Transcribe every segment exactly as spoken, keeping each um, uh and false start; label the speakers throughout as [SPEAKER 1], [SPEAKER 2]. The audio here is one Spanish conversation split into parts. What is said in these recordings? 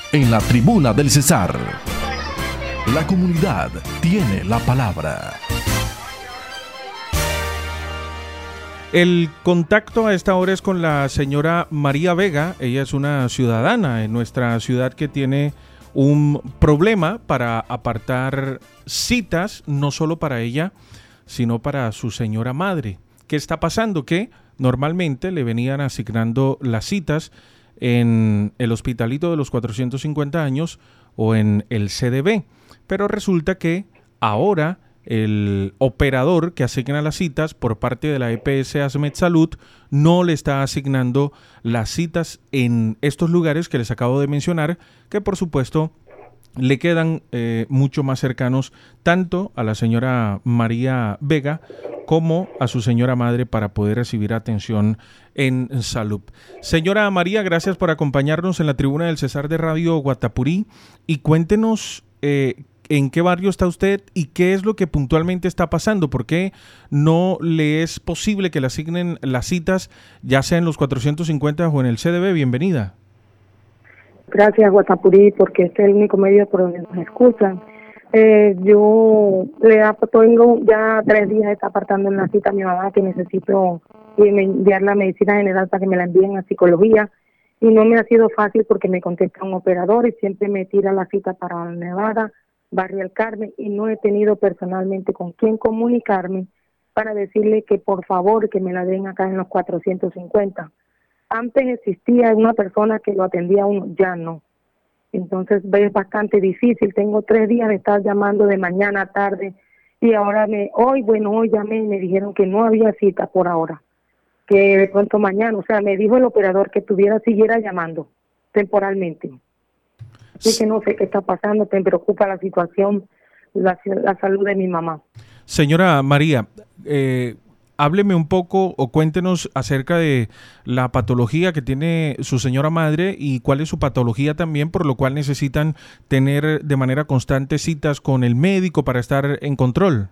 [SPEAKER 1] en la Tribuna del Cesar. La comunidad tiene la palabra.
[SPEAKER 2] El contacto a esta hora es con la señora María Vega. Ella es una ciudadana en nuestra ciudad que tiene un problema para apartar citas, no solo para ella, sino para su señora madre. ¿Qué está pasando? Que normalmente le venían asignando las citas en el Hospitalito de los cuatrocientos cincuenta años o en el C D B, pero resulta que ahora el operador que asigna las citas por parte de la E P S Asmed Salud no le está asignando las citas en estos lugares que les acabo de mencionar, que por supuesto le quedan eh, mucho más cercanos tanto a la señora María Vega como a su señora madre para poder recibir atención en salud. Señora María, gracias por acompañarnos en la tribuna del Cesar de Radio Guatapurí y cuéntenos eh, en qué barrio está usted y qué es lo que puntualmente está pasando. ¿Por qué no le es posible que le asignen las citas, ya sea en los cuatrocientos cincuenta o en el C D B? Bienvenida.
[SPEAKER 3] Gracias, Guatapurí, porque este es el único medio por donde nos escuchan. Eh, yo le tengo ya tres días está apartando una cita a mi mamá que necesito enviar la medicina general para que me la envíen a psicología y no me ha sido fácil porque me contesta un operador y siempre me tira la cita para Nevada, Barrio El Carmen, y no he tenido personalmente con quién comunicarme para decirle que por favor que me la den acá en los cuatrocientos cincuenta. Antes existía una persona que lo atendía a uno, ya no. Entonces es bastante difícil. Tengo tres días de estar llamando de mañana a tarde y ahora me, hoy, bueno, hoy llamé y me dijeron que no había cita por ahora, que de pronto mañana, o sea, me dijo el operador que tuviera, siguiera llamando temporalmente. Así que no sé qué está pasando, me preocupa la situación, la, la salud de mi mamá.
[SPEAKER 2] Señora María, eh, hábleme un poco o cuéntenos acerca de la patología que tiene su señora madre y cuál es su patología también, por lo cual necesitan tener de manera constante citas con el médico para estar en control.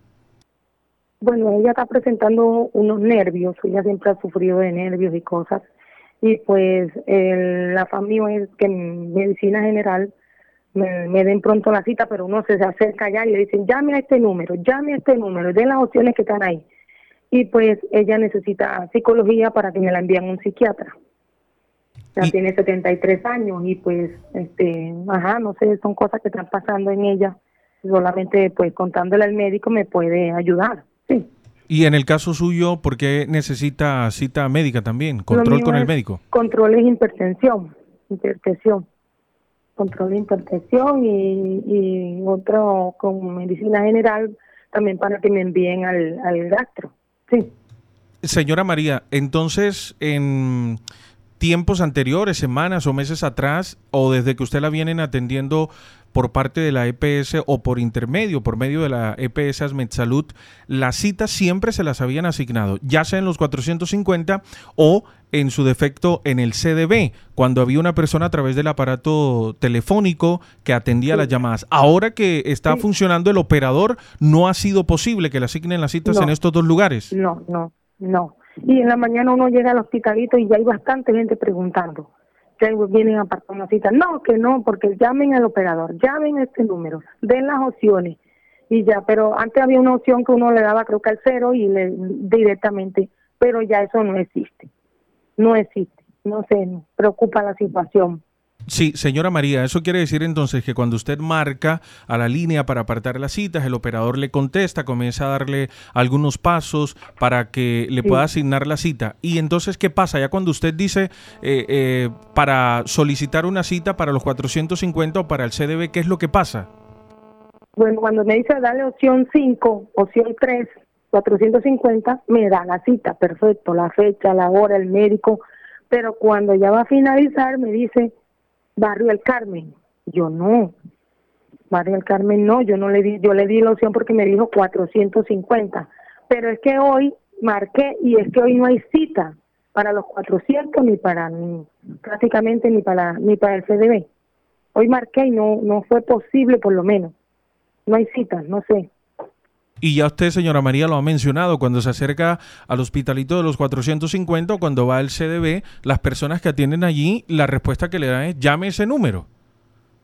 [SPEAKER 3] Bueno, ella está presentando unos nervios, ella siempre ha sufrido de nervios y cosas, y pues el, la familia es que en medicina general me, me den pronto la cita, pero uno se acerca allá y le dicen, llame a este número, llame a este número, den las opciones que están ahí. Y pues ella necesita psicología para que me la envíen a un psiquiatra. Ya y... tiene setenta y tres años y pues, este, ajá, no sé, son cosas que están pasando en ella. Solamente pues contándole al médico me puede ayudar, sí.
[SPEAKER 2] Y en el caso suyo, ¿por qué necesita cita médica también? ¿Control con el médico?
[SPEAKER 3] Control es hipertensión, hipertensión. Control de hipertensión y, y otro con medicina general también para que me envíen al, al gastro. Sí.
[SPEAKER 2] Señora María, entonces en tiempos anteriores, semanas o meses atrás, o desde que usted la vienen atendiendo por parte de la E P S o por intermedio, por medio de la E P S Asmed Salud, las citas siempre se las habían asignado, ya sea en los cuatrocientos cincuenta o en su defecto en el C D B, cuando había una persona a través del aparato telefónico que atendía sí. las llamadas. Ahora que está sí. funcionando el operador, ¿no ha sido posible que le asignen las citas
[SPEAKER 3] no,
[SPEAKER 2] en estos dos lugares?
[SPEAKER 3] No, no, no. Y en la mañana uno llega al hospitalito y ya hay bastante gente preguntando. Que vienen a apartar una cita. No, que no, porque llamen al operador, llamen a este número, den las opciones y ya. Pero antes había una opción que uno le daba creo que al cero y le directamente, pero ya eso no existe. No existe, no sé, me preocupa la situación.
[SPEAKER 2] Sí, señora María, eso quiere decir entonces que cuando usted marca a la línea para apartar las citas, el operador le contesta, comienza a darle algunos pasos para que le sí. pueda asignar la cita. Y entonces, ¿qué pasa? Ya cuando usted dice eh, eh, para solicitar una cita para los cuatrocientos cincuenta o para el C D B, ¿qué es lo que pasa?
[SPEAKER 3] Bueno, cuando me dice darle opción cinco, opción tres, cuatrocientos cincuenta, me da la cita, perfecto, la fecha, la hora, el médico, pero cuando ya va a finalizar me dice Barrio El Carmen. Yo no, Barrio El Carmen no, yo no le di, yo le di la opción porque me dijo cuatrocientos cincuenta, pero es que hoy marqué y es que hoy no hay cita para los cuatrocientos ni para ni, prácticamente ni para ni para el C D B. Hoy marqué y no no fue posible, por lo menos. No hay cita, no sé.
[SPEAKER 2] Y ya usted, señora María, lo ha mencionado, cuando se acerca al hospitalito de los cuatrocientos cincuenta o cuando va al C D B, las personas que atienden allí, la respuesta que le dan es llame ese número.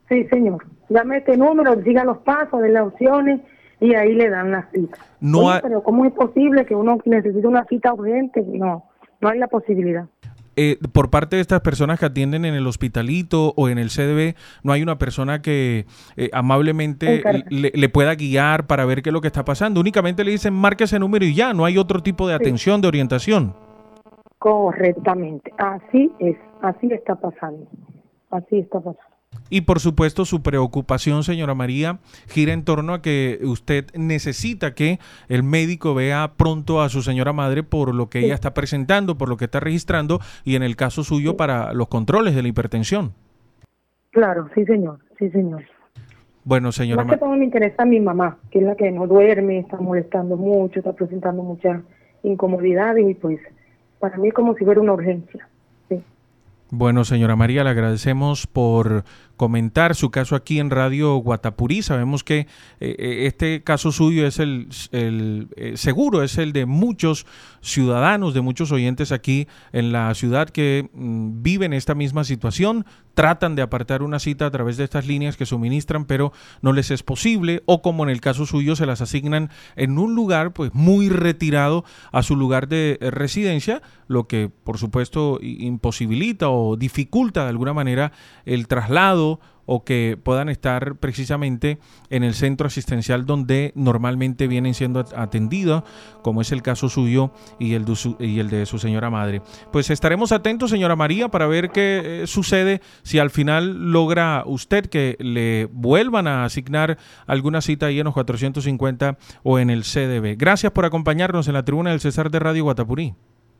[SPEAKER 3] Sí, señor. Llame este número, siga los pasos, de las opciones y ahí le dan la cita.
[SPEAKER 2] No
[SPEAKER 3] Oye,
[SPEAKER 2] ha...
[SPEAKER 3] pero ¿cómo es posible que uno necesite una cita urgente? No, no hay la posibilidad.
[SPEAKER 2] Eh, por parte de estas personas que atienden en el hospitalito o en el C D B, ¿no hay una persona que eh, amablemente le, le pueda guiar para ver qué es lo que está pasando? Únicamente le dicen, marque ese número y ya, no hay otro tipo de atención, sí, de orientación.
[SPEAKER 3] Correctamente, así es, así está pasando, así está pasando.
[SPEAKER 2] Y por supuesto su preocupación, señora María, gira en torno a que usted necesita que el médico vea pronto a su señora madre por lo que sí. ella está presentando, por lo que está registrando y en el caso suyo sí. para los controles de la hipertensión.
[SPEAKER 3] Claro, sí señor, sí señor.
[SPEAKER 2] Bueno, señora
[SPEAKER 3] María. Más que todo me interesa a mi mamá, que es la que no duerme, está molestando mucho, está presentando muchas incomodidades y pues para mí es como si fuera una urgencia. Sí.
[SPEAKER 2] Bueno, señora María, le agradecemos por comentar su caso aquí en Radio Guatapurí. Sabemos que eh, este caso suyo es el, el eh, seguro, es el de muchos ciudadanos, de muchos oyentes aquí en la ciudad que mm, viven esta misma situación, tratan de apartar una cita a través de estas líneas que suministran, pero no les es posible, o como en el caso suyo se las asignan en un lugar pues muy retirado a su lugar de residencia, lo que por supuesto imposibilita o dificulta de alguna manera el traslado o que puedan estar precisamente en el centro asistencial donde normalmente vienen siendo atendidos, como es el caso suyo y el de su, y el de su señora madre. Pues estaremos atentos, señora María, para ver qué eh, sucede si al final logra usted que le vuelvan a asignar alguna cita ahí en los cuatrocientos cincuenta o en el C D B. Gracias por acompañarnos en la tribuna del César de Radio Guatapurí.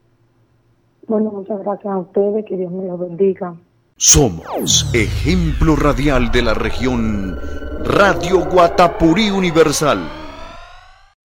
[SPEAKER 3] Bueno, muchas gracias a ustedes, que Dios me los bendiga.
[SPEAKER 4] Somos ejemplo radial de la región, Radio Guatapurí Universal.